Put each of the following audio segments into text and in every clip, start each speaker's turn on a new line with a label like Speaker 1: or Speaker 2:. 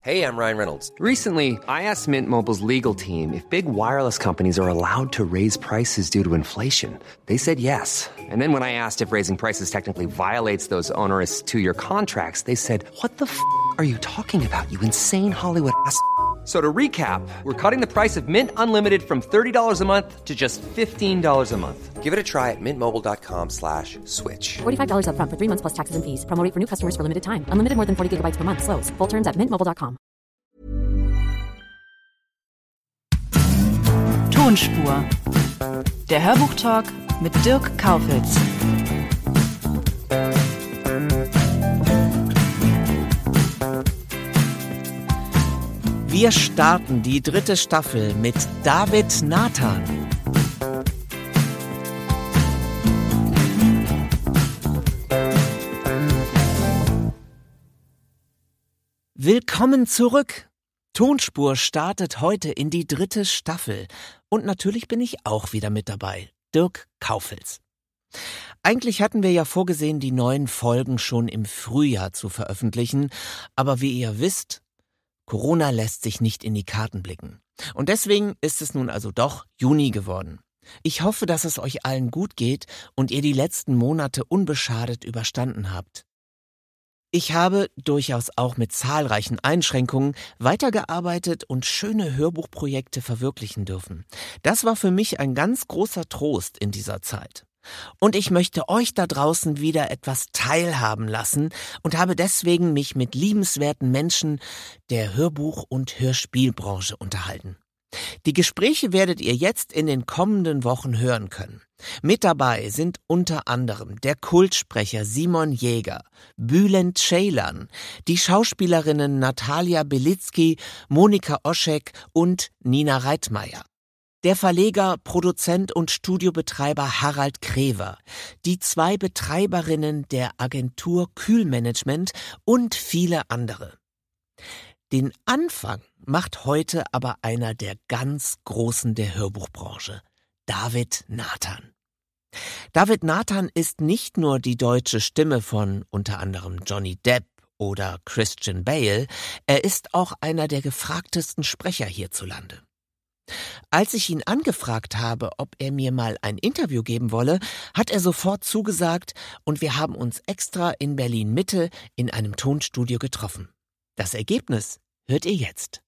Speaker 1: Hey, I'm Ryan Reynolds.
Speaker 2: Recently, I asked Mint Mobile's legal team if big wireless companies are allowed to raise prices due to inflation. They said yes. And then when I asked if raising prices technically violates those onerous two-year contracts, they said, "What the f*** are you talking about, you insane Hollywood ass?" So to recap, we're cutting the price of Mint Unlimited from $30 a month to just $15 a month.
Speaker 1: Give it a try at mintmobile.com/switch.
Speaker 3: $45 up front for 3 months plus taxes and fees. Promo rate for new customers for limited time. Unlimited more than 40 gigabytes per month. Slows full terms at mintmobile.com.
Speaker 4: Tonspur. Der Hörbuchtalk mit Dirk Kaufitz.
Speaker 5: Wir starten die 3. Staffel mit David Nathan. Willkommen zurück! Tonspur startet heute in die 3. Staffel. Und natürlich bin ich auch wieder mit dabei, Dirk Kaufitz. Eigentlich hatten wir ja vorgesehen, die neuen Folgen schon im Frühjahr zu veröffentlichen. Aber wie ihr wisst, Corona lässt sich nicht in die Karten blicken. Und deswegen ist es nun also doch Juni geworden. Ich hoffe, dass es euch allen gut geht und ihr die letzten Monate unbeschadet überstanden habt. Ich habe, durchaus auch mit zahlreichen Einschränkungen, weitergearbeitet und schöne Hörbuchprojekte verwirklichen dürfen. Das war für mich ein ganz großer Trost in dieser Zeit. Und ich möchte euch da draußen wieder etwas teilhaben lassen und habe deswegen mich mit liebenswerten Menschen der Hörbuch- und Hörspielbranche unterhalten. Die Gespräche werdet ihr jetzt in den kommenden Wochen hören können. Mit dabei sind unter anderem der Kultsprecher Simon Jäger, Bülent Ceylan, die Schauspielerinnen Natalia Belitsky, Monika Oschek und Nina Reitmeier. Der Verleger, Produzent und Studiobetreiber Harald Krever, die 2 Betreiberinnen der Agentur Kühlmanagement und viele andere. Den Anfang macht heute aber einer der ganz Großen der Hörbuchbranche, David Nathan. David Nathan ist nicht nur die deutsche Stimme von unter anderem Johnny Depp oder Christian Bale, er ist auch einer der gefragtesten Sprecher hierzulande. Als ich ihn angefragt habe, ob er mir mal ein Interview geben wolle, hat er sofort zugesagt und wir haben uns extra in Berlin-Mitte in einem Tonstudio getroffen. Das Ergebnis hört ihr jetzt.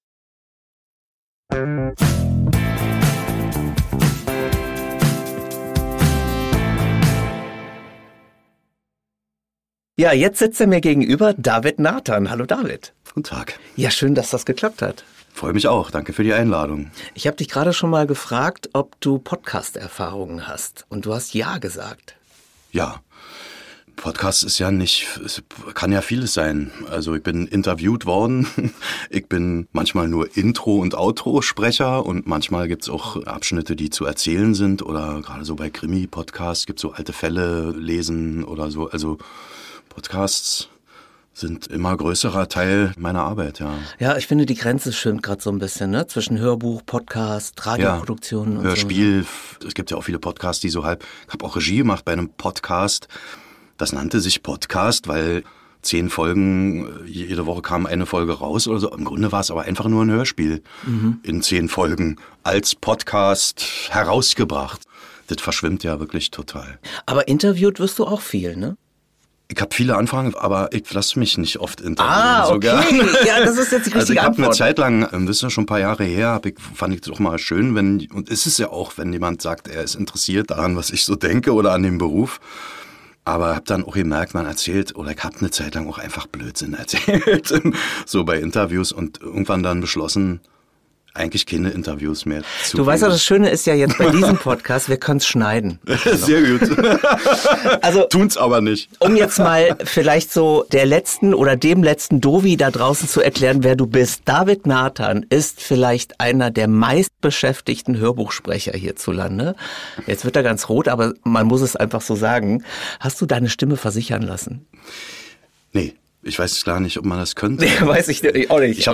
Speaker 5: Ja, jetzt sitzt er mir gegenüber, David Nathan. Hallo David.
Speaker 6: Guten Tag.
Speaker 5: Ja, schön, dass das geklappt hat.
Speaker 6: Freue mich auch. Danke für die Einladung.
Speaker 5: Ich habe dich gerade schon mal gefragt, ob du Podcast-Erfahrungen hast. Und du hast ja gesagt.
Speaker 6: Ja. Podcast ist ja nicht, es kann ja vieles sein. Also ich bin interviewt worden. Ich bin manchmal nur Intro- und Outro-Sprecher und manchmal gibt's auch Abschnitte, die zu erzählen sind oder gerade so bei Krimi-Podcasts gibt's so alte Fälle lesen oder so. Also Podcasts sind immer größerer Teil meiner Arbeit, ja.
Speaker 5: Ja, ich finde, die Grenze schwimmt gerade so ein bisschen, ne? Zwischen Hörbuch, Podcast, Radioproduktion und
Speaker 6: Hörspiel. So. Es gibt ja auch viele Podcasts, die so halb... Ich habe auch Regie gemacht bei einem Podcast. Das nannte sich Podcast, weil 10 Folgen, jede Woche kam eine Folge raus oder so. Im Grunde war es aber einfach nur ein Hörspiel in 10 Folgen als Podcast herausgebracht. Das verschwimmt ja wirklich total.
Speaker 5: Aber interviewt wirst du auch viel, ne?
Speaker 6: Ich habe viele Anfragen, aber ich lasse mich nicht oft interviewen.
Speaker 5: Ah, okay. Ja, das ist jetzt die richtige
Speaker 6: Also ich habe
Speaker 5: Antwort.
Speaker 6: eine Zeit lang, das ist ja schon ein paar Jahre her, fand ich es auch mal schön, und es ist ja auch, wenn jemand sagt, er ist interessiert daran, was ich so denke oder an dem Beruf. Aber habe dann auch gemerkt, man erzählt, oder ich habe eine Zeit lang auch einfach Blödsinn erzählt, so bei Interviews und irgendwann dann beschlossen, eigentlich keine Interviews mehr zu
Speaker 5: Du weißt ja, das Schöne ist ja jetzt bei diesem Podcast, wir können es schneiden.
Speaker 6: Sehr gut.
Speaker 5: Also
Speaker 6: tun's aber nicht.
Speaker 5: Um jetzt mal vielleicht so der letzten oder dem letzten Dovi da draußen zu erklären, wer du bist. David Nathan ist vielleicht einer der meistbeschäftigten Hörbuchsprecher hierzulande. Jetzt wird er ganz rot, aber man muss es einfach so sagen. Hast du deine Stimme versichern lassen?
Speaker 6: Nee. Ich weiß gar nicht, ob man das könnte.
Speaker 5: Nee, weiß ich auch nicht.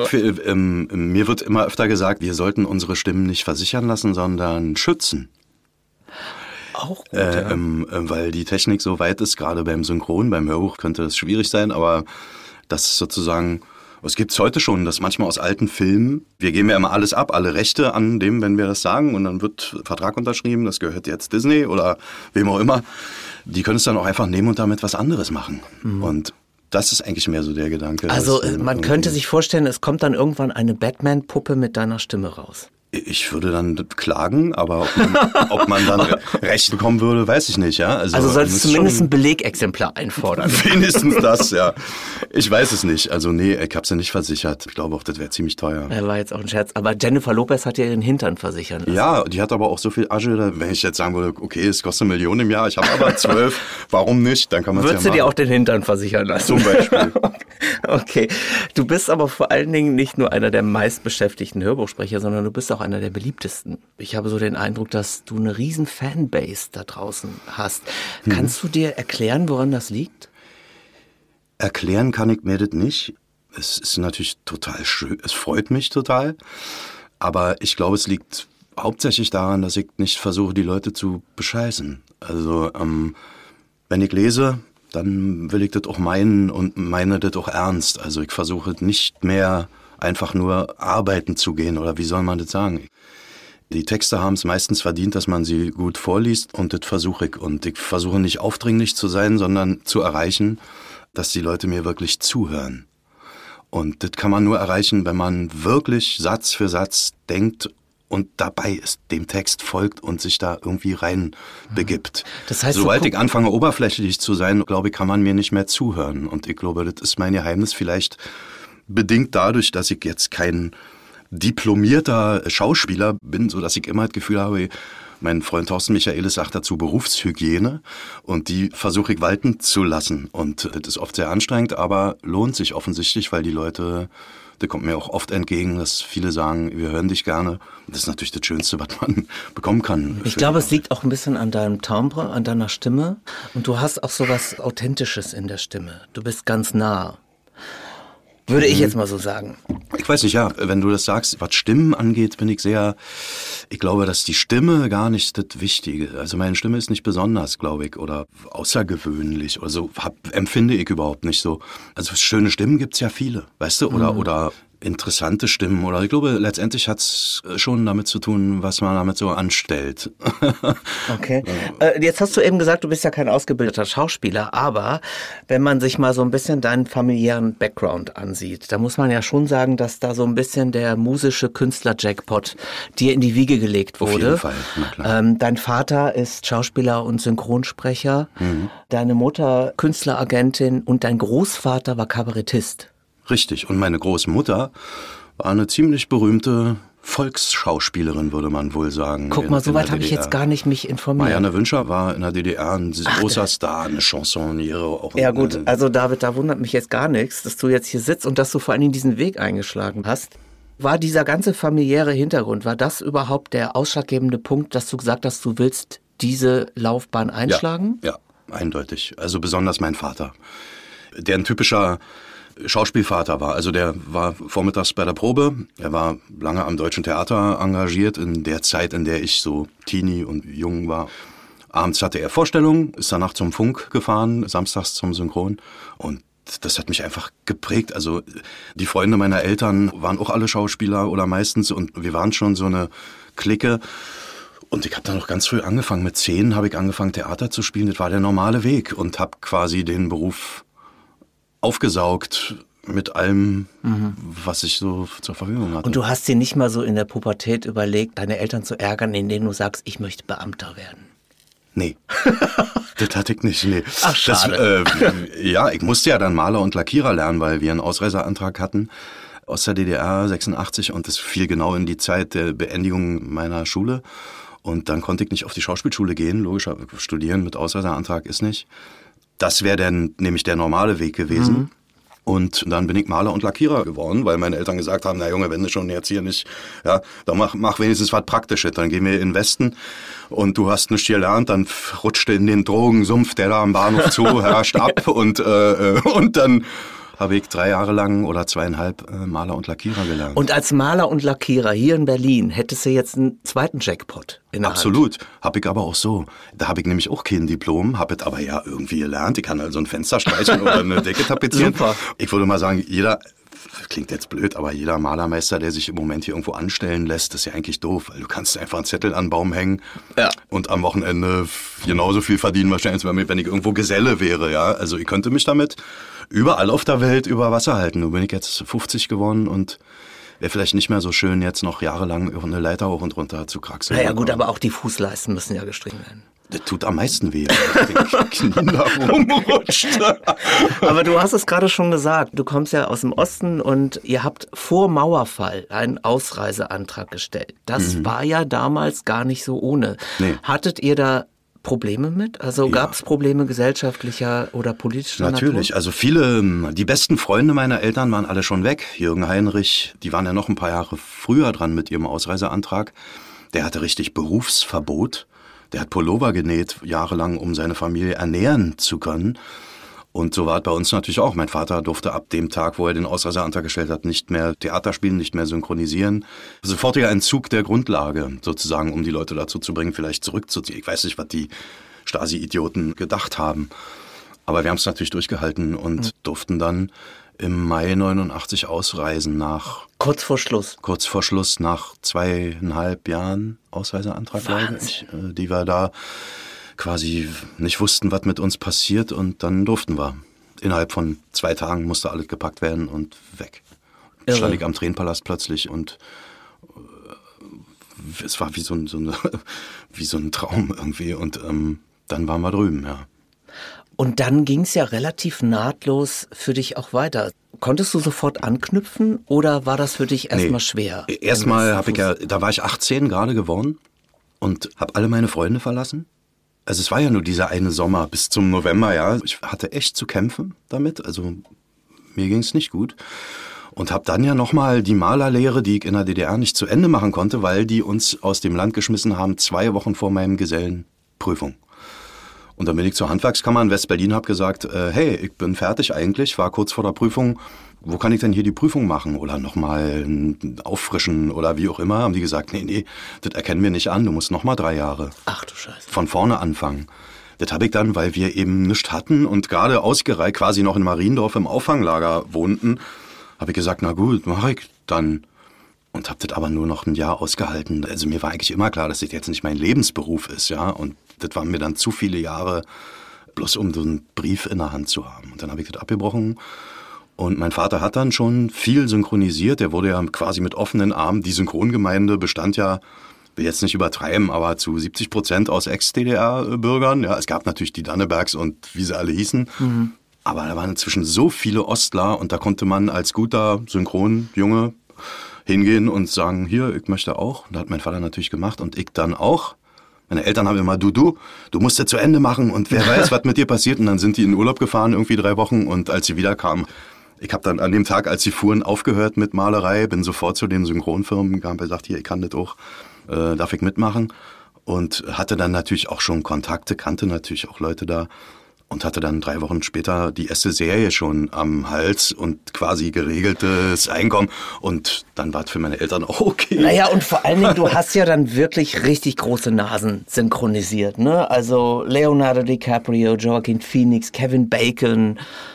Speaker 6: Mir wird immer öfter gesagt, wir sollten unsere Stimmen nicht versichern lassen, sondern schützen.
Speaker 5: Auch gut, ja.
Speaker 6: Weil die Technik so weit ist, gerade beim Synchron, beim Hörbuch könnte das schwierig sein, aber dass sozusagen Es gibt's heute schon, dass manchmal aus alten Filmen, wir geben ja immer alles ab, alle Rechte an dem, wenn wir das sagen, und dann wird Vertrag unterschrieben, das gehört jetzt Disney oder wem auch immer. Die können es dann auch einfach nehmen und damit was anderes machen. Und das ist eigentlich mehr so der Gedanke.
Speaker 5: Also man könnte sich vorstellen, es kommt dann irgendwann eine Batman-Puppe mit deiner Stimme raus.
Speaker 6: Ich würde dann klagen, aber ob man dann Recht bekommen würde, weiß ich nicht. Ja?
Speaker 5: Also solltest du zumindest ein Belegexemplar einfordern.
Speaker 6: Wenigstens das, ja. Ich weiß es nicht. Also nee, ich habe es ja nicht versichert. Ich glaube auch, das wäre ziemlich teuer.
Speaker 5: Ja, war jetzt auch ein Scherz. Aber Jennifer Lopez hat ja ihren Hintern versichern lassen.
Speaker 6: Ja, die hat aber auch so viel Asche. Wenn ich jetzt sagen würde, okay, es kostet 1 Million im Jahr, ich habe aber 12, warum nicht? Dann kann man es ja machen.
Speaker 5: Würdest du dir auch den Hintern versichern lassen?
Speaker 6: Zum Beispiel.
Speaker 5: Okay. Du bist aber vor allen Dingen nicht nur einer der meistbeschäftigten Hörbuchsprecher, sondern du bist auch einer der beliebtesten. Ich habe so den Eindruck, dass du eine riesen Fanbase da draußen hast. Kannst du dir erklären, woran das liegt?
Speaker 6: Erklären kann ich mir das nicht. Es ist natürlich total schön, es freut mich total. Aber ich glaube, es liegt hauptsächlich daran, dass ich nicht versuche, die Leute zu bescheißen. Also, wenn ich lese, dann will ich das auch meinen und meine das auch ernst. Also ich versuche nicht mehr einfach nur arbeiten zu gehen, oder wie soll man das sagen? Die Texte haben es meistens verdient, dass man sie gut vorliest, und das versuche ich. Und ich versuche nicht aufdringlich zu sein, sondern zu erreichen, dass die Leute mir wirklich zuhören. Und das kann man nur erreichen, wenn man wirklich Satz für Satz denkt und dabei ist, dem Text folgt und sich da irgendwie rein begibt.
Speaker 5: Das heißt,
Speaker 6: sobald ich anfange, oberflächlich zu sein, glaube ich, kann man mir nicht mehr zuhören. Und ich glaube, das ist mein Geheimnis, vielleicht bedingt dadurch, dass ich jetzt kein diplomierter Schauspieler bin, so dass ich immer das Gefühl habe, mein Freund Thorsten Michaelis sagt dazu Berufshygiene, und die versuche ich walten zu lassen. Und das ist oft sehr anstrengend, aber lohnt sich offensichtlich, weil die Leute, das kommt mir auch oft entgegen, dass viele sagen, wir hören dich gerne. Das ist natürlich das Schönste, was man bekommen kann.
Speaker 5: Ich glaube, es liegt auch ein bisschen an deinem Timbre, an deiner Stimme, und du hast auch so was Authentisches in der Stimme. Du bist ganz nah. Würde ich jetzt mal so sagen.
Speaker 6: Ich weiß nicht, ja, wenn du das sagst, was Stimmen angeht, ich glaube, dass die Stimme gar nicht das Wichtige, also meine Stimme ist nicht besonders, glaube ich, oder außergewöhnlich oder so, empfinde ich überhaupt nicht so. Also schöne Stimmen gibt's ja viele, weißt du, oder interessante Stimmen, oder ich glaube, letztendlich hat's schon damit zu tun, was man damit so anstellt.
Speaker 5: Okay. Jetzt hast du eben gesagt, du bist ja kein ausgebildeter Schauspieler, aber wenn man sich mal so ein bisschen deinen familiären Background ansieht, da muss man ja schon sagen, dass da so ein bisschen der musische Künstler-Jackpot dir in die Wiege gelegt wurde.
Speaker 6: Auf jeden Fall, na klar.
Speaker 5: Dein Vater ist Schauspieler und Synchronsprecher, deine Mutter Künstleragentin und dein Großvater war Kabarettist.
Speaker 6: Richtig. Und meine Großmutter war eine ziemlich berühmte Volksschauspielerin, würde man wohl sagen.
Speaker 5: Guck mal, soweit habe ich jetzt gar nicht mich informiert.
Speaker 6: Marianne Wünscher war in der DDR ein großer Star, eine Chansonniere. Auch
Speaker 5: ja gut, also David, da wundert mich jetzt gar nichts, dass du jetzt hier sitzt und dass du vor allen Dingen diesen Weg eingeschlagen hast. War dieser ganze familiäre Hintergrund, war das überhaupt der ausschlaggebende Punkt, dass du gesagt hast, du willst diese Laufbahn einschlagen?
Speaker 6: Ja, eindeutig. Also besonders mein Vater, der ein typischer Schauspielvater war. Also der war vormittags bei der Probe. Er war lange am Deutschen Theater engagiert, in der Zeit, in der ich so Teenie und jung war. Abends hatte er Vorstellungen, ist danach zum Funk gefahren, samstags zum Synchron. Und das hat mich einfach geprägt. Also die Freunde meiner Eltern waren auch alle Schauspieler oder meistens, und wir waren schon so eine Clique. Und ich habe dann noch ganz früh angefangen. Mit 10 habe ich angefangen, Theater zu spielen. Das war der normale Weg, und habe quasi den Beruf aufgesaugt mit allem, was ich so zur Verfügung hatte.
Speaker 5: Und du hast dir nicht mal so in der Pubertät überlegt, deine Eltern zu ärgern, indem du sagst, ich möchte Beamter werden?
Speaker 6: Nee, das hatte ich nicht. Nee.
Speaker 5: Ach, schade.
Speaker 6: Ja, ich musste ja dann Maler und Lackierer lernen, weil wir einen Ausreiseantrag hatten aus der DDR 86, und das fiel genau in die Zeit der Beendigung meiner Schule. Und dann konnte ich nicht auf die Schauspielschule gehen, logisch, studieren mit Ausreiseantrag ist nicht. Das wäre dann nämlich der normale Weg gewesen. Und dann bin ich Maler und Lackierer geworden, weil meine Eltern gesagt haben, na Junge, wenn du schon jetzt hier nicht, ja, dann mach wenigstens was Praktisches. Dann gehen wir in den Westen und du hast nichts gelernt, dann rutscht du in den Drogensumpf, der da am Bahnhof zu herrscht, ab. Und dann habe ich 3 Jahre lang oder 2,5 Maler und Lackierer gelernt.
Speaker 5: Und als Maler und Lackierer hier in Berlin hättest du jetzt einen zweiten Jackpot in der
Speaker 6: Absolut. Habe ich aber auch so. Da habe ich nämlich auch kein Diplom, habe es aber ja irgendwie gelernt. Ich kann also ein Fenster streichen oder eine Decke tapezieren.
Speaker 5: Super.
Speaker 6: Ich würde mal sagen, jeder klingt jetzt blöd, aber jeder Malermeister, der sich im Moment hier irgendwo anstellen lässt, ist ja eigentlich doof, weil du kannst einfach einen Zettel an den Baum hängen und am Wochenende genauso viel verdienen wahrscheinlich, als wenn ich irgendwo Geselle wäre, ja. Also ich könnte mich damit überall auf der Welt über Wasser halten. Nun bin ich jetzt 50 geworden und wäre vielleicht nicht mehr so schön, jetzt noch jahrelang über eine Leiter hoch und runter zu kraxeln.
Speaker 5: Naja gut, aber auch die Fußleisten müssen ja gestrichen werden.
Speaker 6: Das tut am meisten weh, wenn ich Knien da rumrutscht.
Speaker 5: Aber du hast es gerade schon gesagt, du kommst ja aus dem Osten und ihr habt vor Mauerfall einen Ausreiseantrag gestellt. Das war ja damals gar nicht so ohne. Nee. Hattet ihr da Probleme mit? Also gab es Probleme gesellschaftlicher oder politischer Natur?
Speaker 6: Natürlich, also die besten Freunde meiner Eltern waren alle schon weg. Jürgen Heinrich, die waren ja noch ein paar Jahre früher dran mit ihrem Ausreiseantrag. Der hatte richtig Berufsverbot. Der hat Pullover genäht, jahrelang, um seine Familie ernähren zu können. Und so war es bei uns natürlich auch. Mein Vater durfte ab dem Tag, wo er den Ausreiseantrag gestellt hat, nicht mehr Theater spielen, nicht mehr synchronisieren. Sofortiger Entzug der Grundlage, sozusagen, um die Leute dazu zu bringen, vielleicht zurückzuziehen. Ich weiß nicht, was die Stasi-Idioten gedacht haben. Aber wir haben es natürlich durchgehalten und durften dann im Mai 89 ausreisen
Speaker 5: Kurz vor Schluss.
Speaker 6: Kurz vor Schluss, nach 2,5 Jahren Ausreiseantrag, glaube ich, die wir da quasi nicht wussten, was mit uns passiert, und dann durften wir. Innerhalb von 2 Tagen musste alles gepackt werden und weg. Stand ich am Tränenpalast plötzlich und es war wie so ein Traum irgendwie, und dann waren wir drüben, ja.
Speaker 5: Und dann ging es ja relativ nahtlos für dich auch weiter. Konntest du sofort anknüpfen oder war das für dich erstmal schwer?
Speaker 6: Erstmal da war ich 18 gerade geworden und habe alle meine Freunde verlassen. Also es war ja nur dieser eine Sommer bis zum November, ja. Ich hatte echt zu kämpfen damit, also mir ging es nicht gut. Und habe dann ja nochmal die Malerlehre, die ich in der DDR nicht zu Ende machen konnte, weil die uns aus dem Land geschmissen haben, 2 Wochen vor meinem Gesellenprüfung. Und dann bin ich zur Handwerkskammer in West-Berlin, habe gesagt, hey, ich bin fertig eigentlich, war kurz vor der Prüfung, wo kann ich denn hier die Prüfung machen? Oder nochmal auffrischen oder wie auch immer. Haben die gesagt, nee, das erkennen wir nicht an, du musst nochmal 3 Jahre.
Speaker 5: Ach du Scheiße.
Speaker 6: Von vorne anfangen. Das habe ich dann, weil wir eben nichts hatten und gerade ausgereiht quasi noch in Mariendorf im Auffanglager wohnten, habe ich gesagt, na gut, mache ich dann. Und habe das aber nur noch ein Jahr ausgehalten. Also mir war eigentlich immer klar, dass das jetzt nicht mein Lebensberuf ist, ja. Und das waren mir dann zu viele Jahre, bloß um so einen Brief in der Hand zu haben. Und dann habe ich das abgebrochen. Und mein Vater hat dann schon viel synchronisiert. Der wurde ja quasi mit offenen Armen. Die Synchrongemeinde bestand ja, will jetzt nicht übertreiben, aber zu 70% aus Ex-DDR-Bürgern. Ja, es gab natürlich die Dannebergs und wie sie alle hießen. Mhm. Aber da waren inzwischen so viele Ostler und da konnte man als guter Synchronjunge hingehen und sagen, hier, ich möchte auch. Und das hat mein Vater natürlich gemacht und ich dann auch. Meine Eltern haben immer, du musst ja zu Ende machen und wer weiß, was mit dir passiert. Und dann sind die in Urlaub gefahren, irgendwie 3 Wochen. Und als sie wiederkamen, ich habe dann an dem Tag, als sie fuhren, aufgehört mit Malerei, bin sofort zu den Synchronfirmen gegangen, gesagt, hier, ich kann das auch, darf ich mitmachen. Und hatte dann natürlich auch schon Kontakte, kannte natürlich auch Leute da. Und hatte dann 3 Wochen später die erste Serie schon am Hals und quasi geregeltes Einkommen. Und dann war es für meine Eltern auch okay.
Speaker 5: Naja, und vor allen Dingen, du hast ja dann wirklich richtig große Nasen synchronisiert, ne? Also Leonardo DiCaprio, Joaquin Phoenix, Kevin Bacon,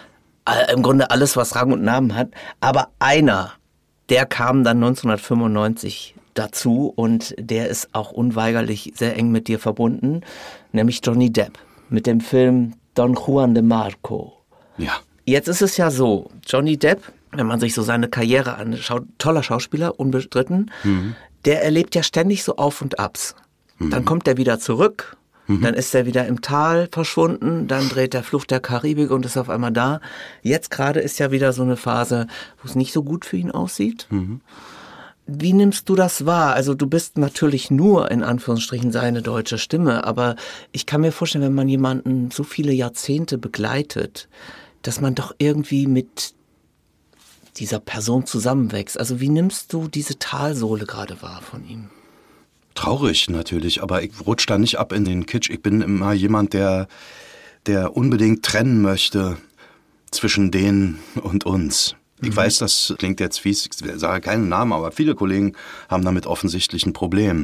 Speaker 5: im Grunde alles, was Rang und Namen hat. Aber einer, der kam dann 1995 dazu und der ist auch unweigerlich sehr eng mit dir verbunden, nämlich Johnny Depp mit dem Film Don Juan de Marco.
Speaker 6: Ja.
Speaker 5: Jetzt ist es ja so, Johnny Depp, wenn man sich so seine Karriere anschaut, toller Schauspieler, unbestritten, der erlebt ja ständig so Auf und Abs. Dann kommt er wieder zurück, dann ist er wieder im Tal verschwunden, dann dreht der Fluch der Karibik und ist auf einmal da. Jetzt gerade ist ja wieder so eine Phase, wo es nicht so gut für ihn aussieht. Wie nimmst du das wahr? Also du bist natürlich nur, in Anführungsstrichen, seine deutsche Stimme, aber ich kann mir vorstellen, wenn man jemanden so viele Jahrzehnte begleitet, dass man doch irgendwie mit dieser Person zusammenwächst. Also wie nimmst du diese Talsohle gerade wahr von ihm?
Speaker 6: Traurig natürlich, aber ich rutsche da nicht ab in den Kitsch. Ich bin immer jemand, der unbedingt trennen möchte zwischen denen und uns. Ich weiß, das klingt jetzt fies, ich sage keinen Namen, aber viele Kollegen haben damit offensichtlich ein Problem.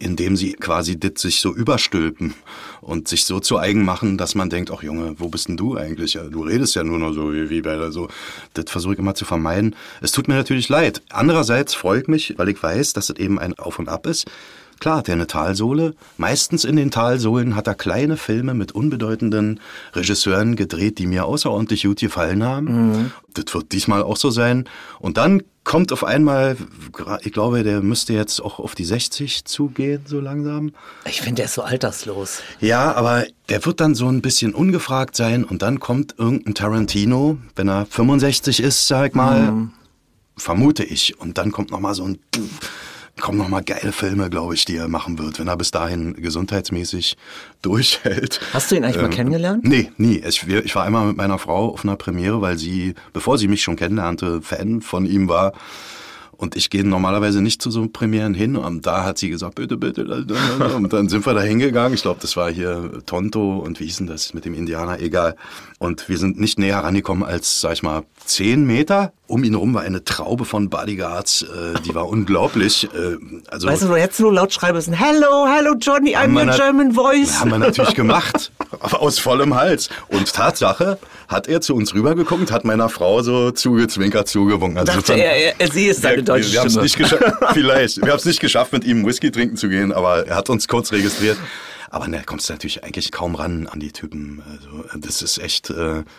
Speaker 6: indem sie quasi das sich so überstülpen und sich so zu eigen machen, dass man denkt, ach Junge, wo bist denn du eigentlich? Du redest ja nur noch so wie bei so. Das versuche ich immer zu vermeiden. Es tut mir natürlich leid. Andererseits freue ich mich, weil ich weiß, dass es eben ein Auf und Ab ist. Klar hat er eine Talsohle. Meistens in den Talsohlen hat er kleine Filme mit unbedeutenden Regisseuren gedreht, die mir außerordentlich gut gefallen haben. Das wird diesmal auch so sein. Und dann kommt auf einmal, ich glaube, der müsste jetzt auch auf die 60 zugehen, so langsam.
Speaker 5: Ich finde, der ist so alterslos.
Speaker 6: Ja, aber der wird dann so ein bisschen ungefragt sein und dann kommt irgendein Tarantino, wenn er 65 ist, sag ich mal, vermute ich. Und dann kommt nochmal so kommen nochmal geile Filme, glaube ich, die er machen wird, wenn er bis dahin gesundheitsmäßig durchhält.
Speaker 5: Hast du ihn eigentlich mal kennengelernt?
Speaker 6: Nee, nie. Ich war einmal mit meiner Frau auf einer Premiere, weil sie, bevor sie mich schon kennenlernte, Fan von ihm war. Und ich gehe normalerweise nicht zu so Premieren hin. Und da hat sie gesagt, bitte. Und dann sind wir da hingegangen. Ich glaube, das war hier Tonto und wie hieß denn das mit dem Indianer? Egal. Und wir sind nicht näher rangekommen als, sag ich mal, 10 Meter. Um ihn herum war eine Traube von Bodyguards. Die war unglaublich. Also,
Speaker 5: weißt du, jetzt nur laut schreiben müssen, hello Johnny, I'm your German voice.
Speaker 6: Haben wir natürlich gemacht. Aber aus vollem Hals. Und Tatsache hat er zu uns rübergeguckt und hat meiner Frau so zugezwinkert, zugewunken. Also
Speaker 5: dachte sie ist seine deutsche
Speaker 6: wir
Speaker 5: Stimme.
Speaker 6: Nicht vielleicht. Wir haben es nicht geschafft, mit ihm Whisky trinken zu gehen, aber er hat uns kurz registriert. Aber ne, kommst du natürlich eigentlich kaum ran an die Typen. Also das ist echt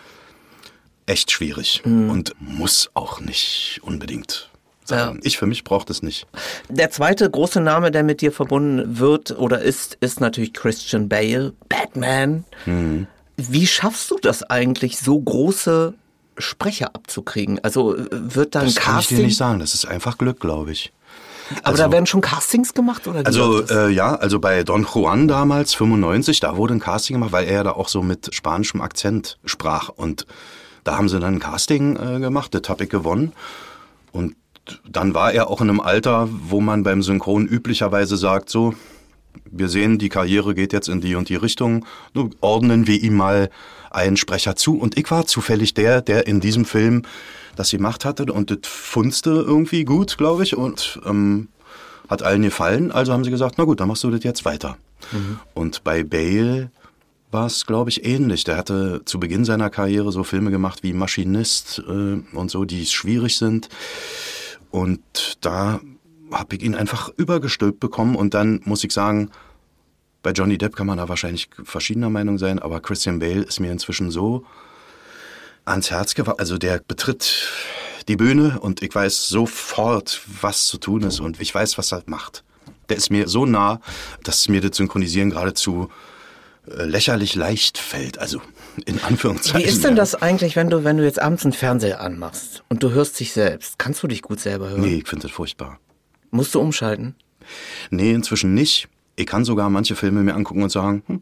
Speaker 6: schwierig und muss auch nicht unbedingt sein. Ja. Ich für mich brauche das nicht.
Speaker 5: Der zweite große Name, der mit dir verbunden wird oder ist natürlich Christian Bale, Batman. Wie schaffst du das eigentlich, so große Sprecher abzukriegen? Also wird dann
Speaker 6: das
Speaker 5: Casting?
Speaker 6: Kann ich dir nicht sagen, das ist einfach Glück, glaube ich.
Speaker 5: Aber da werden schon Castings gemacht? Oder
Speaker 6: also bei Don Juan damals, 95, da wurde ein Casting gemacht, weil er da auch so mit spanischem Akzent sprach. Und da haben sie dann ein Casting gemacht, das habe ich gewonnen. Und dann war er auch in einem Alter, wo man beim Synchron üblicherweise sagt, so, wir sehen, die Karriere geht jetzt in die und die Richtung, nun ordnen wir ihm mal einen Sprecher zu. Und ich war zufällig der in diesem Film das gemacht hatte und das funzte irgendwie gut, glaube ich, und hat allen gefallen. Also haben sie gesagt, na gut, dann machst du das jetzt weiter. Und bei Bale war es, glaube ich, ähnlich. Der hatte zu Beginn seiner Karriere so Filme gemacht wie Maschinist und so, die schwierig sind. Und da habe ich ihn einfach übergestülpt bekommen. Und dann muss ich sagen, bei Johnny Depp kann man da wahrscheinlich verschiedener Meinung sein, aber Christian Bale ist mir inzwischen so ans Herz gewachsen. Also der betritt die Bühne und ich weiß sofort, was zu tun ist und ich weiß, was er macht. Der ist mir so nah, dass mir das Synchronisieren geradezu lächerlich leicht fällt, also in Anführungszeichen.
Speaker 5: Wie ist denn das eigentlich, wenn du jetzt abends einen Fernseher anmachst und du hörst dich selbst? Kannst du dich gut selber hören?
Speaker 6: Nee, ich finde das furchtbar.
Speaker 5: Musst du umschalten?
Speaker 6: Nee, inzwischen nicht. Ich kann sogar manche Filme mir angucken und sagen,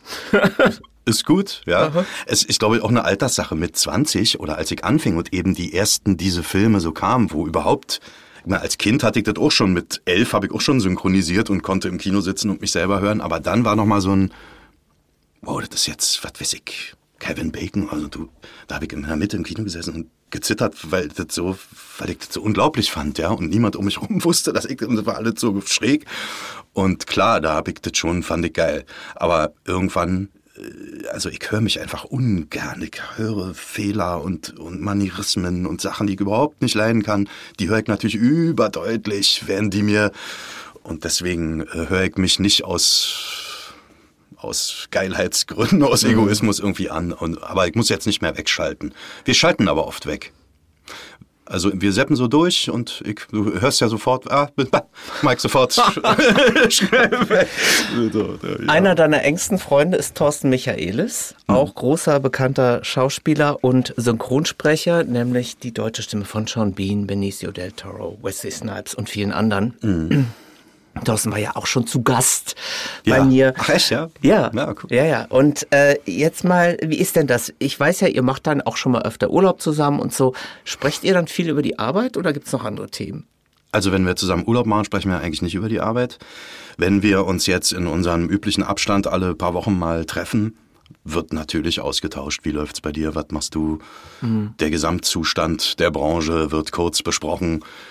Speaker 6: ist gut, ja. Es ist, glaube ich, auch eine Alterssache mit 20 oder als ich anfing und eben die ersten diese Filme so kamen, wo überhaupt, als Kind hatte ich das auch schon, mit 11 habe ich auch schon synchronisiert und konnte im Kino sitzen und mich selber hören, aber dann war noch mal so ein, wow, das ist jetzt, was weiß ich, Kevin Bacon, also da habe ich in der Mitte im Kino gesessen und gezittert, weil ich das so unglaublich fand, ja, und niemand um mich rum wusste, das war alles so schräg. Und klar, da habe ich das schon, fand ich geil. Aber irgendwann, also ich höre mich einfach ungern. Ich höre Fehler und Manierismen und Sachen, die ich überhaupt nicht leiden kann. Die höre ich natürlich überdeutlich, werden die mir, und deswegen höre ich mich nicht aus Geilheitsgründen, aus Egoismus irgendwie an. Aber ich muss jetzt nicht mehr wegschalten. Wir schalten aber oft weg. Also wir zappen so durch und du hörst ja sofort, Mike sofort schnell weg. Ja.
Speaker 5: Einer deiner engsten Freunde ist Thorsten Michaelis, auch großer, bekannter Schauspieler und Synchronsprecher, nämlich die deutsche Stimme von Sean Bean, Benicio del Toro, Wesley Snipes und vielen anderen. Thorsten war ja auch schon zu Gast bei mir.
Speaker 6: Ach echt, ja?
Speaker 5: Ja,
Speaker 6: cool.
Speaker 5: ja. Und jetzt mal, wie ist denn das? Ich weiß ja, ihr macht dann auch schon mal öfter Urlaub zusammen und so. Sprecht ihr dann viel über die Arbeit oder gibt es noch andere Themen?
Speaker 6: Also wenn wir zusammen Urlaub machen, sprechen wir eigentlich nicht über die Arbeit. Wenn wir uns jetzt in unserem üblichen Abstand alle paar Wochen mal treffen, wird natürlich ausgetauscht. Wie läuft's bei dir? Was machst du? Der Gesamtzustand der Branche wird kurz besprochen.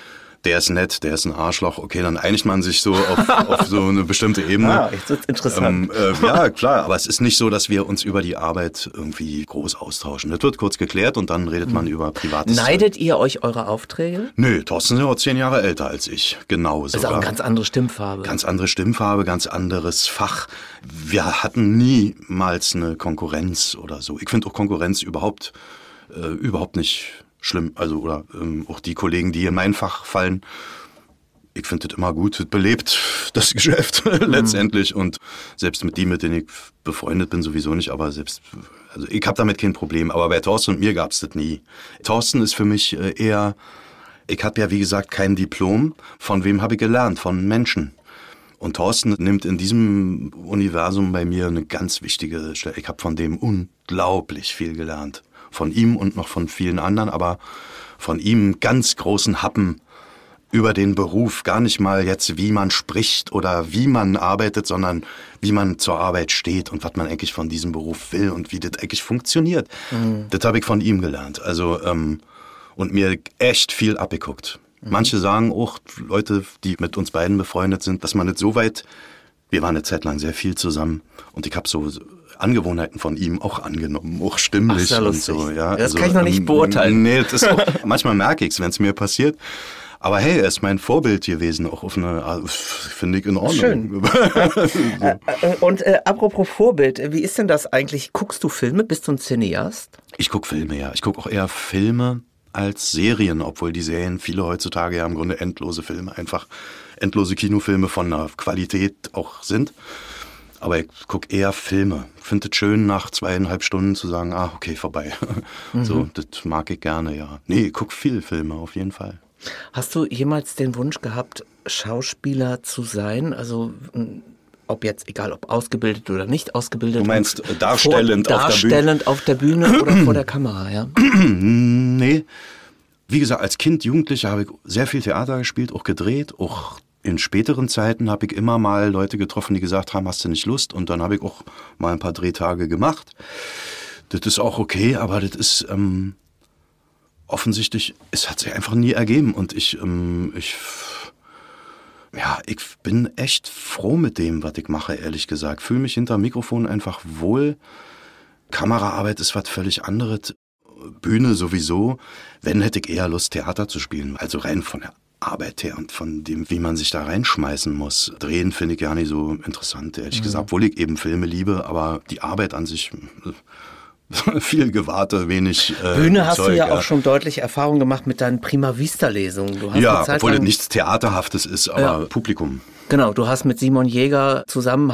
Speaker 6: der ist nett, der ist ein Arschloch, okay, dann einigt man sich so auf so eine bestimmte Ebene.
Speaker 5: Jetzt wird's interessant.
Speaker 6: Ja, klar, aber es ist nicht so, dass wir uns über die Arbeit irgendwie groß austauschen. Das wird kurz geklärt und dann redet man über Privates.
Speaker 5: Neidet ihr euch eure Aufträge?
Speaker 6: Nö, Thorsten ist ja auch 10 Jahre älter als ich, genau.
Speaker 5: Das ist auch eine ganz andere Stimmfarbe.
Speaker 6: Ganz andere Stimmfarbe, ganz anderes Fach. Wir hatten niemals eine Konkurrenz oder so. Ich finde auch Konkurrenz überhaupt nicht schlimm. Also oder auch die Kollegen, die in mein Fach fallen, ich finde das immer gut. Das belebt das Geschäft letztendlich. Und selbst mit denen ich befreundet bin, sowieso nicht. Aber also ich habe damit kein Problem. Aber bei Thorsten und mir gab es das nie. Thorsten ist für mich eher, ich habe ja wie gesagt kein Diplom. Von wem habe ich gelernt? Von Menschen. Und Thorsten nimmt in diesem Universum bei mir eine ganz wichtige Stelle. Ich habe von dem unglaublich viel gelernt. Von ihm und noch von vielen anderen, aber von ihm ganz großen Happen über den Beruf. Gar nicht mal jetzt, wie man spricht oder wie man arbeitet, sondern wie man zur Arbeit steht und was man eigentlich von diesem Beruf will und wie das eigentlich funktioniert. Das habe ich von ihm gelernt. Also und mir echt viel abgeguckt. Manche sagen auch, Leute, die mit uns beiden befreundet sind, dass man nicht so weit, wir waren eine Zeit lang sehr viel zusammen und ich habe so Angewohnheiten von ihm auch angenommen, auch stimmlich
Speaker 5: Ach,
Speaker 6: und so. Ja,
Speaker 5: das kann ich noch nicht beurteilen.
Speaker 6: Nee, das ist auch, manchmal merke ich es, wenn es mir passiert. Aber hey, er ist mein Vorbild gewesen, auch auf eine Art, finde ich in Ordnung.
Speaker 5: Schön. Und apropos Vorbild, wie ist denn das eigentlich? Guckst du Filme? Bist du ein Cineast?
Speaker 6: Ich gucke Filme, ja. Ich gucke auch eher Filme als Serien, obwohl die Serien viele heutzutage ja im Grunde endlose Filme, einfach endlose Kinofilme von einer Qualität auch sind. Aber ich gucke eher Filme. Ich finde es schön, nach 2,5 Stunden zu sagen, okay, vorbei. So, das mag ich gerne, ja. Nee, ich gucke viele Filme, auf jeden Fall.
Speaker 5: Hast du jemals den Wunsch gehabt, Schauspieler zu sein? Also ob jetzt, egal ob ausgebildet oder nicht ausgebildet.
Speaker 6: Du meinst darstellend
Speaker 5: auf der Bühne oder vor der Kamera, ja?
Speaker 6: Nee. Wie gesagt, als Kind, Jugendlicher habe ich sehr viel Theater gespielt, auch gedreht. Auch in späteren Zeiten habe ich immer mal Leute getroffen, die gesagt haben, hast du nicht Lust? Und dann habe ich auch mal ein paar Drehtage gemacht. Das ist auch okay, aber das ist offensichtlich, es hat sich einfach nie ergeben. Und ich bin echt froh mit dem, was ich mache, ehrlich gesagt. Fühle mich hinter dem Mikrofon einfach wohl. Kameraarbeit ist was völlig anderes. Bühne sowieso. Wenn, hätte ich eher Lust, Theater zu spielen. Also rein von der Arbeit her und von dem, wie man sich da reinschmeißen muss. Drehen finde ich gar nicht so interessant, ehrlich gesagt. Obwohl ich eben Filme liebe, aber die Arbeit an sich, viel Gewarte, wenig
Speaker 5: Bühne hast du ja auch schon deutlich Erfahrung gemacht mit deinen Prima Vista-Lesungen. Du hast
Speaker 6: ja, obwohl das nichts Theaterhaftes ist, aber Publikum.
Speaker 5: Genau, du hast mit Simon Jäger zusammen,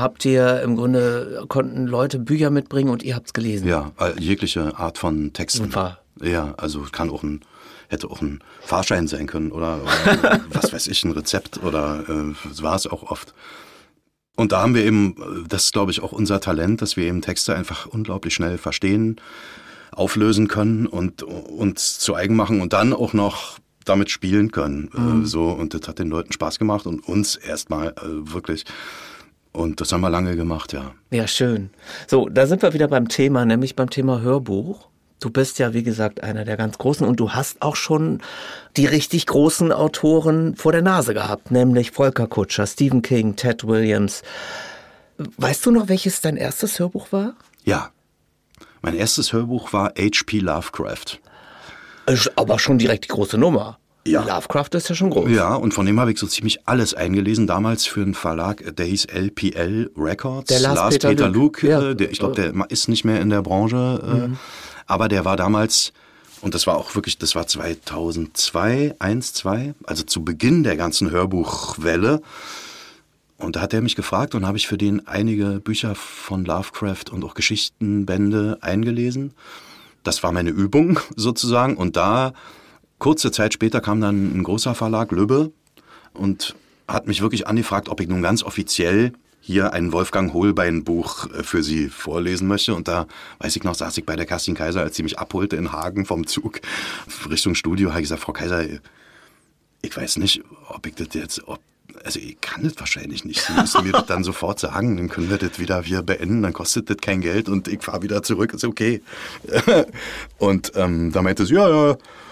Speaker 5: konnten Leute Bücher mitbringen und ihr habt's gelesen.
Speaker 6: Ja, jegliche Art von Texten.
Speaker 5: Super.
Speaker 6: Ja, also hätte auch ein Fahrschein sein können oder was weiß ich, ein Rezept oder das war es auch oft. Und da haben wir eben, das ist glaube ich auch unser Talent, dass wir eben Texte einfach unglaublich schnell verstehen, auflösen können und uns zu eigen machen und dann auch noch damit spielen können. So, und das hat den Leuten Spaß gemacht und uns erstmal wirklich. Und das haben wir lange gemacht, ja.
Speaker 5: Ja, schön. So, da sind wir wieder beim Thema, nämlich beim Thema Hörbuch. Du bist ja, wie gesagt, einer der ganz Großen und du hast auch schon die richtig großen Autoren vor der Nase gehabt, nämlich Volker Kutscher, Stephen King, Ted Williams. Weißt du noch, welches dein erstes Hörbuch war?
Speaker 6: Ja, mein erstes Hörbuch war H.P. Lovecraft.
Speaker 5: Aber schon direkt die große Nummer.
Speaker 6: Ja.
Speaker 5: Lovecraft ist ja schon groß.
Speaker 6: Ja, und von dem habe ich so ziemlich alles eingelesen. Damals für einen Verlag, der hieß LPL Records.
Speaker 5: Der Lars Peter Luke.
Speaker 6: Ja. Ich glaube, der ist nicht mehr in der Branche. Aber der war damals, und das war auch wirklich, das war 2002, 2, also zu Beginn der ganzen Hörbuchwelle. Und da hat er mich gefragt und habe ich für den einige Bücher von Lovecraft und auch Geschichtenbände eingelesen. Das war meine Übung sozusagen. Und da, kurze Zeit später, kam dann ein großer Verlag, Lübbe, und hat mich wirklich angefragt, ob ich nun ganz offiziell hier ein Wolfgang Holbein-Buch für sie vorlesen möchte. Und da, weiß ich noch, saß ich bei der Kerstin Kaiser, als sie mich abholte in Hagen vom Zug Richtung Studio, habe ich gesagt, Frau Kaiser, ich weiß nicht, ob ich das jetzt, also ich kann das wahrscheinlich nicht. Sie müssen mir das dann sofort sagen, dann können wir das wieder hier beenden, dann kostet das kein Geld und ich fahre wieder zurück, ist okay. Und da meinte sie, ja,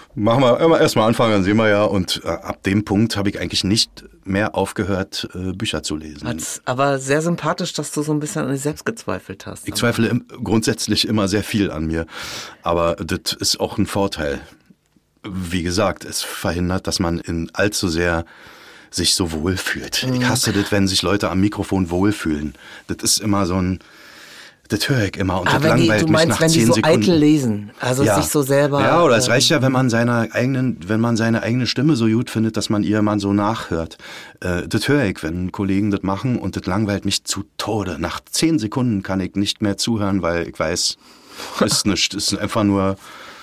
Speaker 6: Machen wir erstmal anfangen, dann sehen wir ja. Und ab dem Punkt habe ich eigentlich nicht mehr aufgehört, Bücher zu lesen.
Speaker 5: Aber sehr sympathisch, dass du so ein bisschen an dir selbst gezweifelt hast.
Speaker 6: Ich zweifle grundsätzlich immer sehr viel an mir. Aber das ist auch ein Vorteil. Wie gesagt, es verhindert, dass man allzu sehr sich so wohlfühlt. Ich hasse das, wenn sich Leute am Mikrofon wohlfühlen. Das ist immer so ein... Das höre ich immer und das langweilt mich nach 10 Sekunden. Wenn die so eitel
Speaker 5: lesen, also sich so selber...
Speaker 6: Ja, oder es reicht ja, wenn man seine eigene Stimme so gut findet, dass man ihr mal so nachhört. Das höre ich, wenn Kollegen das machen und das langweilt mich zu Tode. Nach 10 Sekunden kann ich nicht mehr zuhören, weil ich weiß, es ist einfach nur,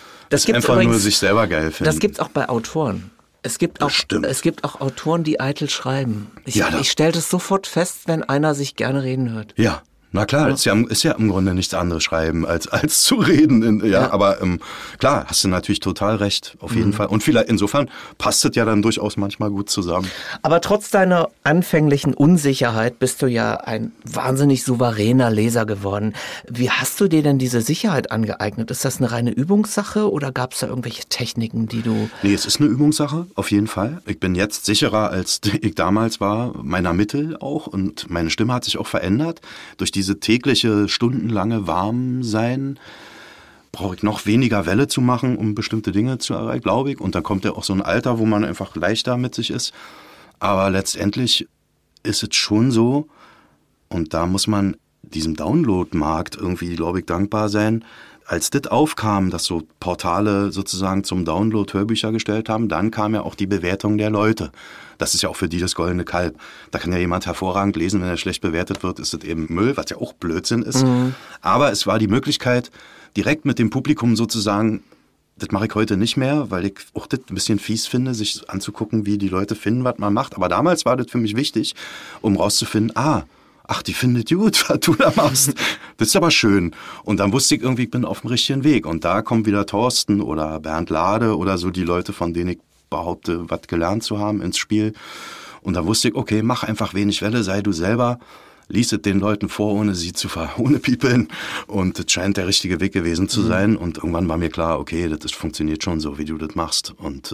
Speaker 6: nur sich selber geil finden.
Speaker 5: Das gibt's auch bei Autoren. Es gibt auch Autoren, die eitel schreiben. Ich stelle das sofort fest, wenn einer sich gerne reden hört.
Speaker 6: Ja. Na klar, ist ja im Grunde nichts anderes schreiben, als zu reden. Aber klar, hast du natürlich total recht, auf jeden Fall. Und vielleicht insofern passt es ja dann durchaus manchmal gut zusammen.
Speaker 5: Aber trotz deiner anfänglichen Unsicherheit bist du ja ein wahnsinnig souveräner Leser geworden. Wie hast du dir denn diese Sicherheit angeeignet? Ist das eine reine Übungssache oder gab es da irgendwelche Techniken, die du...
Speaker 6: Nee, es ist eine Übungssache, auf jeden Fall. Ich bin jetzt sicherer, als ich damals war, meiner Mittel auch. Und meine Stimme hat sich auch verändert. Durch diese tägliche, stundenlange Warmsein brauche ich noch weniger Welle zu machen, um bestimmte Dinge zu erreichen, glaube ich. Und dann kommt ja auch so ein Alter, wo man einfach leichter mit sich ist. Aber letztendlich ist es schon so, und da muss man diesem Download-Markt irgendwie, glaube ich, dankbar sein. Als das aufkam, dass so Portale sozusagen zum Download Hörbücher gestellt haben, dann kam ja auch die Bewertung der Leute. Das ist ja auch für die das goldene Kalb. Da kann ja jemand hervorragend lesen, wenn er schlecht bewertet wird, ist das eben Müll, was ja auch Blödsinn ist. Aber es war die Möglichkeit, direkt mit dem Publikum sozusagen, das mache ich heute nicht mehr, weil ich auch das ein bisschen fies finde, sich anzugucken, wie die Leute finden, was man macht. Aber damals war das für mich wichtig, um rauszufinden, ach, die findet gut, was du da machst. Das ist aber schön. Und dann wusste ich irgendwie, ich bin auf dem richtigen Weg. Und da kommt wieder Thorsten oder Bernd Lade oder so die Leute, von denen ich behaupte, was gelernt zu haben ins Spiel. Und da wusste ich, okay, mach einfach wenig Welle, sei du selber, lies es den Leuten vor, ohne sie zu verhohnepiepeln. Und das scheint der richtige Weg gewesen zu sein. Und irgendwann war mir klar, okay, das funktioniert schon so, wie du das machst. Und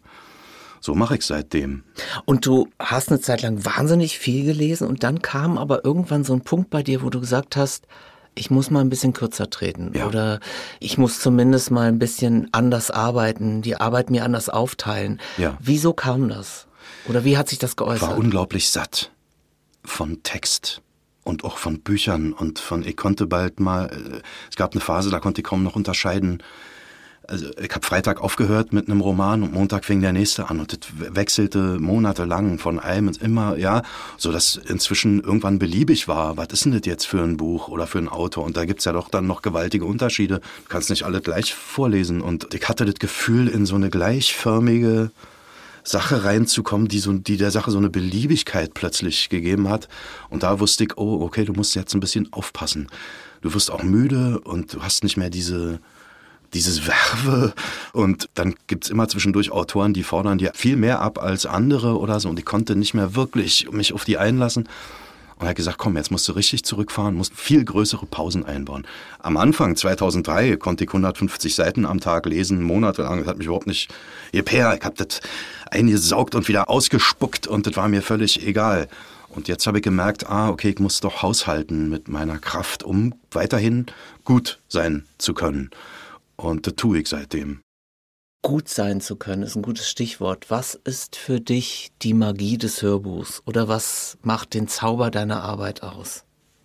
Speaker 6: so mache ich seitdem.
Speaker 5: Und du hast eine Zeit lang wahnsinnig viel gelesen und dann kam aber irgendwann so ein Punkt bei dir, wo du gesagt hast, ich muss mal ein bisschen kürzer treten oder ich muss zumindest mal ein bisschen anders arbeiten, die Arbeit mir anders aufteilen.
Speaker 6: Ja.
Speaker 5: Wieso kam das? Oder wie hat sich das geäußert?
Speaker 6: Ich war unglaublich satt von Text und auch von Büchern und ich konnte bald mal, es gab eine Phase, da konnte ich kaum noch unterscheiden. Also ich habe Freitag aufgehört mit einem Roman und Montag fing der nächste an und das wechselte monatelang von einem ins immer, so dass inzwischen irgendwann beliebig war, was ist denn das jetzt für ein Buch oder für ein Autor? Und da gibt's ja doch dann noch gewaltige Unterschiede. Du kannst nicht alle gleich vorlesen und ich hatte das Gefühl, in so eine gleichförmige Sache reinzukommen, die der Sache so eine Beliebigkeit plötzlich gegeben hat. Und da wusste ich, oh, okay, du musst jetzt ein bisschen aufpassen. Du wirst auch müde und du hast nicht mehr dieses Werbe und dann gibt's immer zwischendurch Autoren, die fordern dir viel mehr ab als andere oder so und ich konnte nicht mehr wirklich mich auf die einlassen und er hat gesagt, komm, jetzt musst du richtig zurückfahren, musst viel größere Pausen einbauen. Am Anfang 2003 konnte ich 150 Seiten am Tag lesen, monatelang, das hat mich überhaupt nicht gepackt, ich habe das eingesaugt und wieder ausgespuckt und das war mir völlig egal. Und jetzt habe ich gemerkt, okay, ich muss doch haushalten mit meiner Kraft, um weiterhin gut sein zu können. Und das tue ich seitdem.
Speaker 5: Gut sein zu können ist ein gutes Stichwort. Was ist für dich die Magie des Hörbuchs? Oder was macht den Zauber deiner Arbeit aus?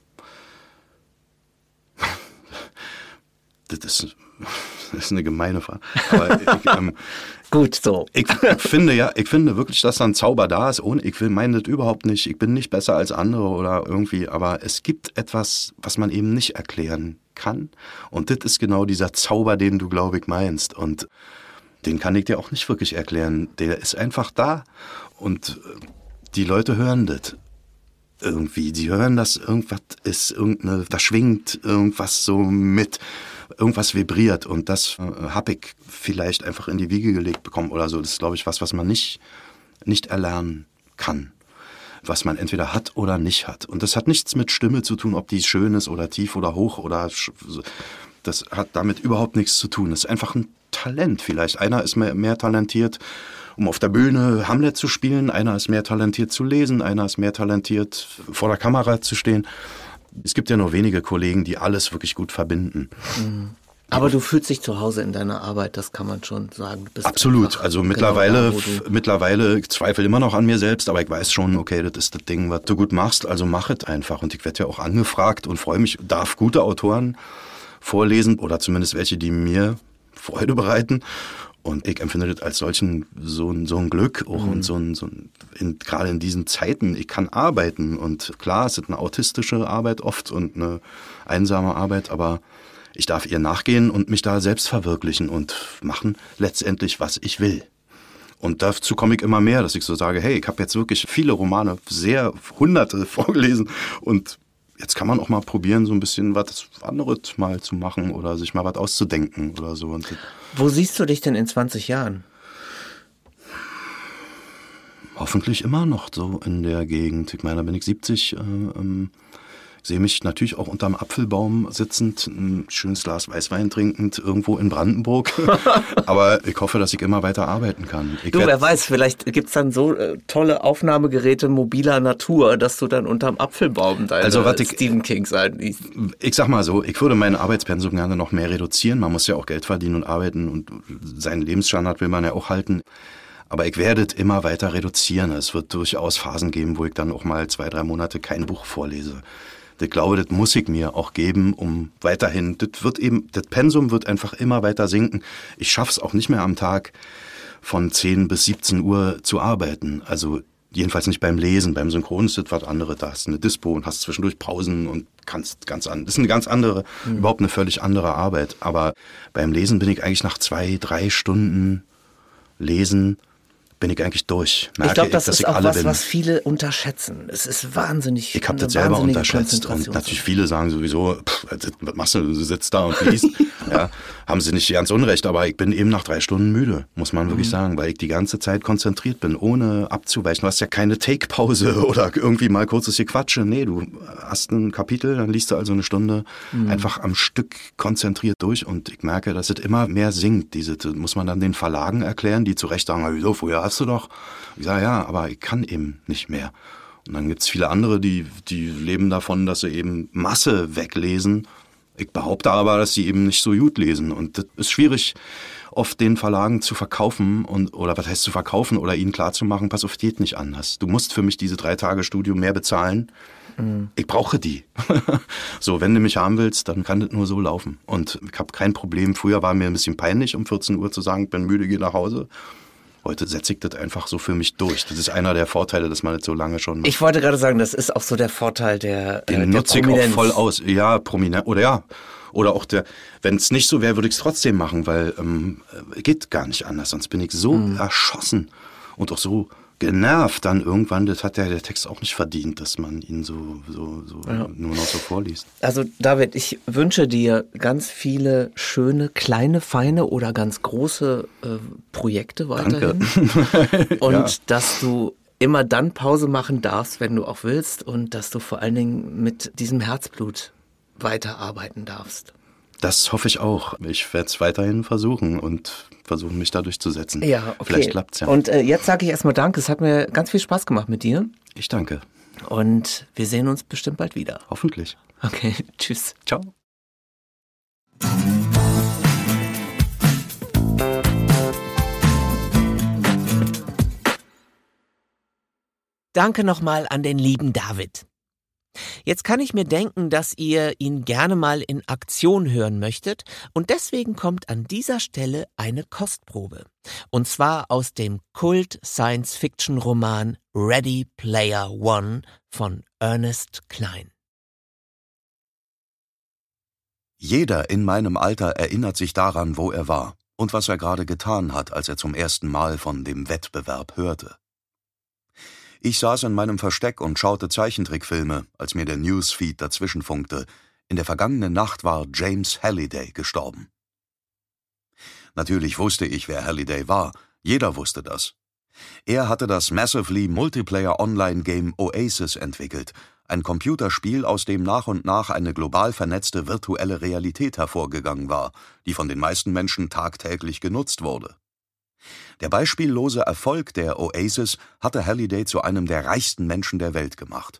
Speaker 6: Das ist eine gemeine Frage. Aber
Speaker 5: gut so.
Speaker 6: Ich finde wirklich, dass da ein Zauber da ist. Ich meine das überhaupt nicht. Ich bin nicht besser als andere oder irgendwie. Aber es gibt etwas, was man eben nicht erklären kann. Und das ist genau dieser Zauber, den du, glaube ich, meinst. Und den kann ich dir auch nicht wirklich erklären. Der ist einfach da. Und die Leute hören das irgendwie. Die hören, dass irgendwas ist, da schwingt irgendwas so mit. Irgendwas vibriert. Und das habe ich vielleicht einfach in die Wiege gelegt bekommen oder so. Das ist, glaube ich, was man nicht erlernen kann. Was man entweder hat oder nicht hat. Und das hat nichts mit Stimme zu tun, ob die schön ist oder tief oder hoch oder das hat damit überhaupt nichts zu tun. Das ist einfach ein Talent vielleicht. Einer ist mehr talentiert, um auf der Bühne Hamlet zu spielen, einer ist mehr talentiert zu lesen, einer ist mehr talentiert, vor der Kamera zu stehen. Es gibt ja nur wenige Kollegen, die alles wirklich gut verbinden.
Speaker 5: Aber du fühlst dich zu Hause in deiner Arbeit, das kann man schon sagen. Du bist
Speaker 6: absolut, also mittlerweile,
Speaker 5: genau da,
Speaker 6: mittlerweile ich zweifle immer noch an mir selbst, aber ich weiß schon, okay, das ist das Ding, was du gut machst, also mach es einfach. Und ich werde ja auch angefragt und freue mich, darf gute Autoren vorlesen oder zumindest welche, die mir Freude bereiten. Und ich empfinde das als solchen so ein Glück auch und gerade in diesen Zeiten, ich kann arbeiten und klar, es ist eine autistische Arbeit oft und eine einsame Arbeit, aber ich darf ihr nachgehen und mich da selbst verwirklichen und machen letztendlich, was ich will. Und dazu komme ich immer mehr, dass ich so sage, hey, ich habe jetzt wirklich viele Romane, Hunderte vorgelesen und jetzt kann man auch mal probieren, so ein bisschen was anderes mal zu machen oder sich mal was auszudenken oder so. Und
Speaker 5: wo siehst du dich denn in 20 Jahren?
Speaker 6: Hoffentlich immer noch so in der Gegend. Ich meine, da bin ich 70. Ich sehe mich natürlich auch unterm Apfelbaum sitzend, ein schönes Glas Weißwein trinkend, irgendwo in Brandenburg. Aber ich hoffe, dass ich immer weiter arbeiten kann.
Speaker 5: Wer weiß, vielleicht gibt's dann so tolle Aufnahmegeräte mobiler Natur, dass du dann unterm Apfelbaum deine Stephen King sein liest.
Speaker 6: Ich sag mal so, ich würde mein Arbeitspensum gerne noch mehr reduzieren. Man muss ja auch Geld verdienen und arbeiten und seinen Lebensstandard will man ja auch halten. Aber ich werde es immer weiter reduzieren. Es wird durchaus Phasen geben, wo ich dann auch mal 2-3 Monate kein Buch vorlese. Ich glaube, das muss ich mir auch geben, um weiterhin, das Pensum wird einfach immer weiter sinken. Ich schaff's auch nicht mehr am Tag von 10 bis 17 Uhr zu arbeiten. Also jedenfalls nicht beim Lesen. Beim Synchron ist das was anderes. Da hast du eine Dispo und hast zwischendurch Pausen und kannst ganz anders. Das ist eine ganz andere, überhaupt eine völlig andere Arbeit. Aber beim Lesen bin ich eigentlich nach 2-3 Stunden Lesen bin ich eigentlich durch.
Speaker 5: Ich glaube, das ist auch was viele unterschätzen. Es ist wahnsinnig.
Speaker 6: Ich habe das selber unterschätzt und natürlich viele sagen sowieso, was machst du sitzt da und liest. Ja, haben sie nicht ganz unrecht, aber ich bin eben nach 3 Stunden müde, muss man wirklich sagen, weil ich die ganze Zeit konzentriert bin, ohne abzuweichen. Du hast ja keine Take-Pause oder irgendwie mal kurzes Gequatsche. Nee, du hast ein Kapitel, dann liest du also eine Stunde einfach am Stück konzentriert durch und ich merke, dass es immer mehr sinkt. Das muss man dann den Verlagen erklären, die zu Recht sagen, wieso, früher hast du doch. Ich sage, ja, aber ich kann eben nicht mehr. Und dann gibt's viele andere, die leben davon, dass sie eben Masse weglesen. Ich behaupte aber, dass sie eben nicht so gut lesen. Und das ist schwierig, oft den Verlagen zu verkaufen oder was heißt zu verkaufen oder ihnen klarzumachen, pass auf, geht nicht anders. Du musst für mich diese 3 Tage Studium mehr bezahlen. Ich brauche die. So, wenn du mich haben willst, dann kann das nur so laufen. Und ich habe kein Problem. Früher war mir ein bisschen peinlich, um 14 Uhr zu sagen, ich bin müde, gehe nach Hause. Heute setze ich das einfach so für mich durch. Das ist einer der Vorteile, dass man das so lange schon macht.
Speaker 5: Ich wollte gerade sagen, das ist auch so der Vorteil den
Speaker 6: nutze ich auch voll aus. Ja, prominent. Oder auch wenn es nicht so wäre, würde ich es trotzdem machen, weil geht gar nicht anders. Sonst bin ich so erschossen und auch so genervt dann irgendwann. Das hat der Text auch nicht verdient, dass man ihn so nur noch so vorliest.
Speaker 5: Also David, ich wünsche dir ganz viele schöne, kleine, feine oder ganz große Projekte weiterhin. Danke. Und dass du immer dann Pause machen darfst, wenn du auch willst und dass du vor allen Dingen mit diesem Herzblut weiterarbeiten darfst.
Speaker 6: Das hoffe ich auch. Ich werde es weiterhin versuchen und versuchen, mich da durchzusetzen.
Speaker 5: Ja, okay.
Speaker 6: Vielleicht klappt's ja.
Speaker 5: Und jetzt sage ich erstmal Danke. Es hat mir ganz viel Spaß gemacht mit dir.
Speaker 6: Ich danke.
Speaker 5: Und wir sehen uns bestimmt bald wieder.
Speaker 6: Hoffentlich.
Speaker 5: Okay, tschüss.
Speaker 6: Ciao.
Speaker 5: Danke nochmal an den lieben David. Jetzt kann ich mir denken, dass ihr ihn gerne mal in Aktion hören möchtet und deswegen kommt an dieser Stelle eine Kostprobe. Und zwar aus dem Kult-Science-Fiction-Roman Ready Player One von Ernest Cline.
Speaker 7: Jeder in meinem Alter erinnert sich daran, wo er war und was er gerade getan hat, als er zum ersten Mal von dem Wettbewerb hörte. Ich saß in meinem Versteck und schaute Zeichentrickfilme, als mir der Newsfeed dazwischen funkte. In der vergangenen Nacht war James Halliday gestorben. Natürlich wusste ich, wer Halliday war. Jeder wusste das. Er hatte das Massively Multiplayer Online-Game Oasis entwickelt, ein Computerspiel, aus dem nach und nach eine global vernetzte virtuelle Realität hervorgegangen war, die von den meisten Menschen tagtäglich genutzt wurde. Der beispiellose Erfolg der Oasis hatte Halliday zu einem der reichsten Menschen der Welt gemacht.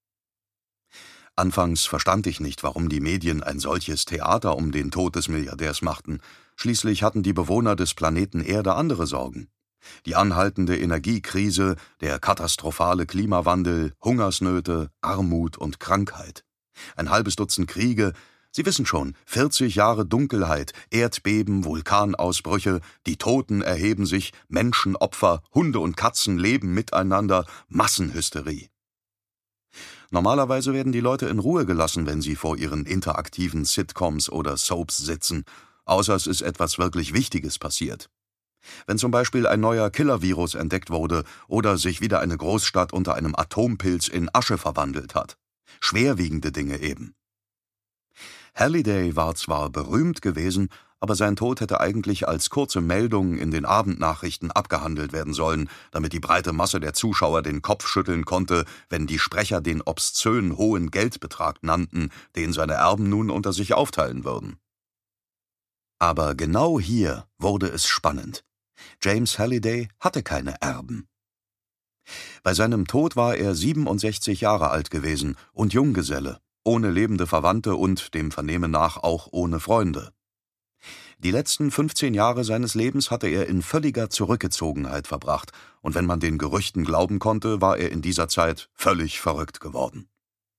Speaker 7: Anfangs verstand ich nicht, warum die Medien ein solches Theater um den Tod des Milliardärs machten. Schließlich hatten die Bewohner des Planeten Erde andere Sorgen. Die anhaltende Energiekrise, der katastrophale Klimawandel, Hungersnöte, Armut und Krankheit. Ein halbes Dutzend Kriege, Sie wissen schon, 40 Jahre Dunkelheit, Erdbeben, Vulkanausbrüche, die Toten erheben sich, Menschenopfer, Hunde und Katzen leben miteinander, Massenhysterie. Normalerweise werden die Leute in Ruhe gelassen, wenn sie vor ihren interaktiven Sitcoms oder Soaps sitzen, außer es ist etwas wirklich Wichtiges passiert. Wenn zum Beispiel ein neuer Killer-Virus entdeckt wurde oder sich wieder eine Großstadt unter einem Atompilz in Asche verwandelt hat. Schwerwiegende Dinge eben. Halliday war zwar berühmt gewesen, aber sein Tod hätte eigentlich als kurze Meldung in den Abendnachrichten abgehandelt werden sollen, damit die breite Masse der Zuschauer den Kopf schütteln konnte, wenn die Sprecher den obszön hohen Geldbetrag nannten, den seine Erben nun unter sich aufteilen würden. Aber genau hier wurde es spannend. James Halliday hatte keine Erben. Bei seinem Tod war er 67 Jahre alt gewesen und Junggeselle, ohne lebende Verwandte und, dem Vernehmen nach, auch ohne Freunde. Die letzten 15 Jahre seines Lebens hatte er in völliger Zurückgezogenheit verbracht, und wenn man den Gerüchten glauben konnte, war er in dieser Zeit völlig verrückt geworden.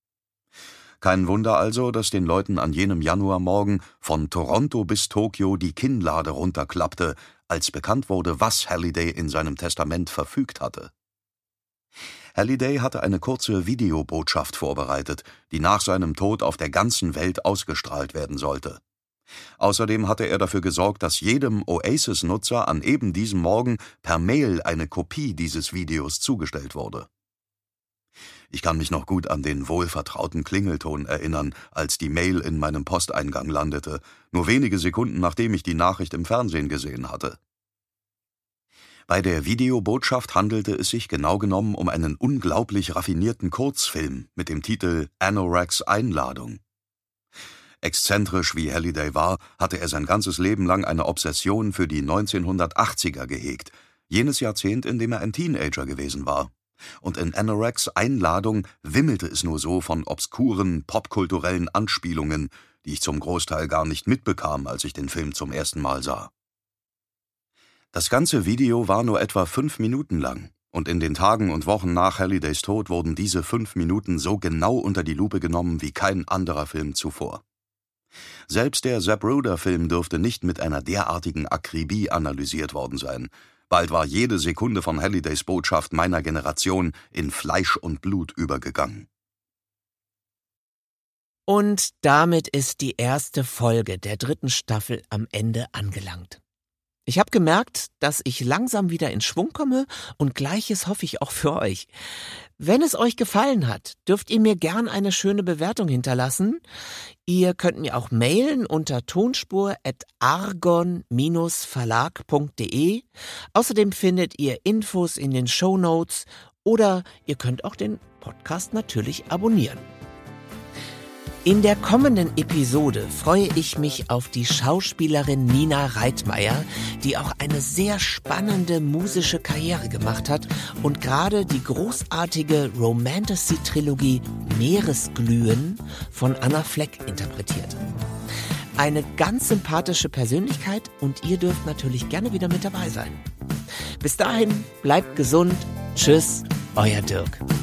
Speaker 7: Kein Wunder also, dass den Leuten an jenem Januarmorgen von Toronto bis Tokio die Kinnlade runterklappte, als bekannt wurde, was Halliday in seinem Testament verfügt hatte. Halliday hatte eine kurze Videobotschaft vorbereitet, die nach seinem Tod auf der ganzen Welt ausgestrahlt werden sollte. Außerdem hatte er dafür gesorgt, dass jedem Oasis-Nutzer an eben diesem Morgen per Mail eine Kopie dieses Videos zugestellt wurde. Ich kann mich noch gut an den wohlvertrauten Klingelton erinnern, als die Mail in meinem Posteingang landete, nur wenige Sekunden nachdem ich die Nachricht im Fernsehen gesehen hatte. Bei der Videobotschaft handelte es sich genau genommen um einen unglaublich raffinierten Kurzfilm mit dem Titel »Anoraks Einladung«. Exzentrisch wie Halliday war, hatte er sein ganzes Leben lang eine Obsession für die 1980er gehegt, jenes Jahrzehnt, in dem er ein Teenager gewesen war. Und in Anoraks Einladung wimmelte es nur so von obskuren, popkulturellen Anspielungen, die ich zum Großteil gar nicht mitbekam, als ich den Film zum ersten Mal sah. Das ganze Video war nur etwa 5 Minuten lang, und in den Tagen und Wochen nach Hallidays Tod wurden diese 5 Minuten so genau unter die Lupe genommen wie kein anderer Film zuvor. Selbst der Zapruder-Film dürfte nicht mit einer derartigen Akribie analysiert worden sein. Bald war jede Sekunde von Hallidays Botschaft meiner Generation in Fleisch und Blut übergegangen.
Speaker 5: Und damit ist die erste Folge der 3. Staffel am Ende angelangt. Ich habe gemerkt, dass ich langsam wieder in Schwung komme, und Gleiches hoffe ich auch für euch. Wenn es euch gefallen hat, dürft ihr mir gern eine schöne Bewertung hinterlassen. Ihr könnt mir auch mailen unter tonspur@argon-verlag.de. Außerdem findet ihr Infos in den Shownotes, oder ihr könnt auch den Podcast natürlich abonnieren. In der kommenden Episode freue ich mich auf die Schauspielerin Nina Reitmeier, die auch eine sehr spannende musische Karriere gemacht hat und gerade die großartige Romantasy-Trilogie Meeresglühen von Anna Fleck interpretiert. Eine ganz sympathische Persönlichkeit, und ihr dürft natürlich gerne wieder mit dabei sein. Bis dahin, bleibt gesund. Tschüss, euer Dirk.